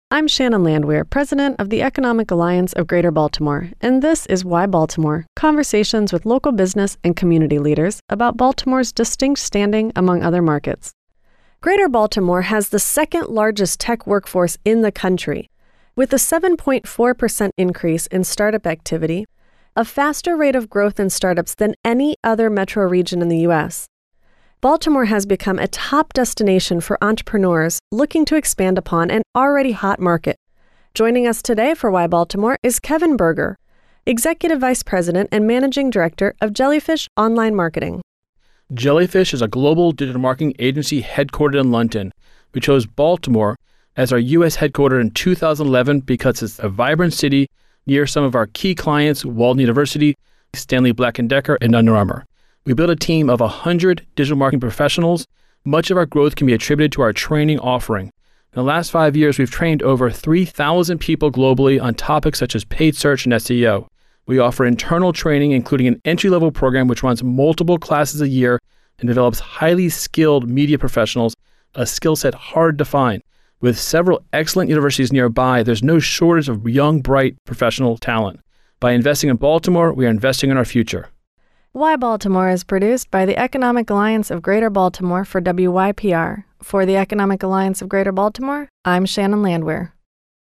I'm Shannon Landwehr, president of the Economic Alliance of Greater Baltimore, and this is Why Baltimore, conversations with local business and community leaders about Baltimore's distinct standing among other markets. Greater Baltimore has the second largest tech workforce in the country, with a 7.4% increase in startup activity, a faster rate of growth in startups than any other metro region in the U.S. Baltimore has become a top destination for entrepreneurs looking to expand upon an already hot market. Joining us today for Why Baltimore is Kevin Berger, Executive Vice President and Managing Director of Jellyfish Online Marketing. Jellyfish is a global digital marketing agency headquartered in London. We chose Baltimore as our U.S. headquarters in 2011 because it's a vibrant city near some of our key clients, Walden University, Stanley Black & Decker, and Under Armour. We built a team of 100 digital marketing professionals. Much of our growth can be attributed to our training offering. In the last 5 years, we've trained over 3,000 people globally on topics such as paid search and SEO. We offer internal training, including an entry-level program which runs multiple classes a year and develops highly skilled media professionals, a skill set hard to find. With several excellent universities nearby, there's no shortage of young, bright professional talent. By investing in Baltimore, we are investing in our future. Why Baltimore is produced by the Economic Alliance of Greater Baltimore for WYPR. For the Economic Alliance of Greater Baltimore, I'm Shannon Landwehr.